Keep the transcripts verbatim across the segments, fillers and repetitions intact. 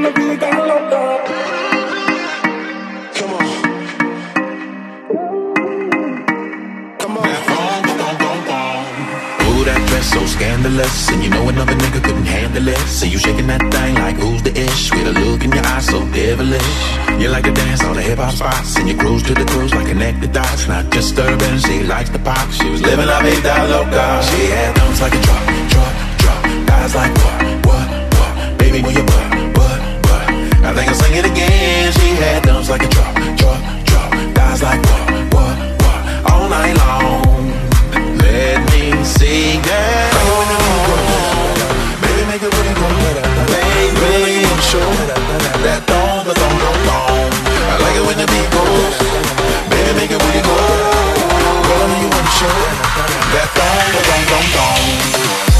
So scandalous, and you know another nigga couldn't handle it. So you shaking that thing like who's the ish? With a look in your eyes so devilish. You like to dance all the hip hop spots, and you cruise to the cruise like connected dots. Not disturbing, she likes the pop. She was living la vida loca. She had thumbs like a drop, drop, drop. Guys like what, what, what? Baby, move your butt, butt, butt. I think I'll sing it again. She had thumbs like a drop, drop, drop. Guys like what, what, what? All night long. Let me see that. Baby, make it really go. Baby, show that thong, the thong, thong, thong. I like it when the beat goes. Baby, make it really go. Girl, you want to show that thong, the thong, thong, thong.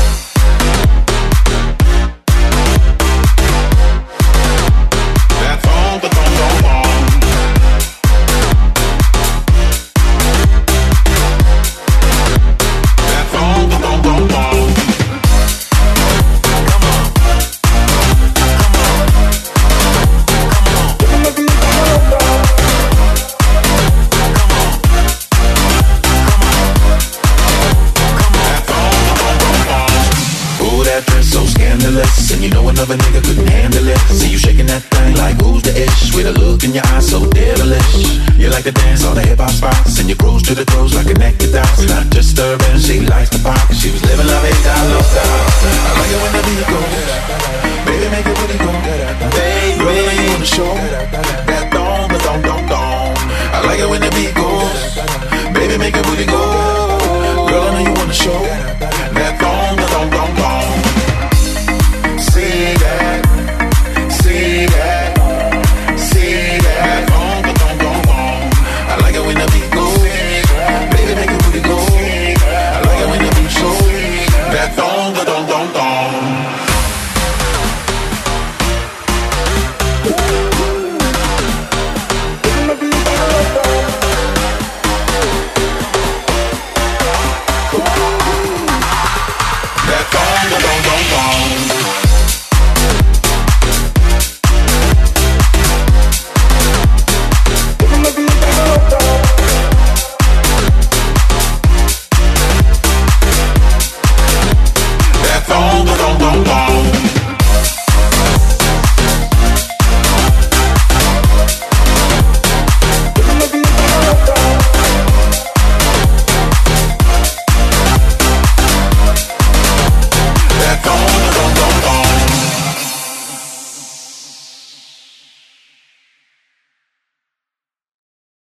And you know another nigga couldn't handle it. See you shaking that thing like who's the ish? With a look in your eyes so devilish. You like to dance all the hip hop spots, and you cruise to the cruise like connected dots. Not disturbing, she likes the pop. She was living la vida loca. I like it when the beat goes. Baby, make it really go. Baby, you wanna show that thong, the thong, thong, thong. I like it when the beat goes. Baby, make it really go.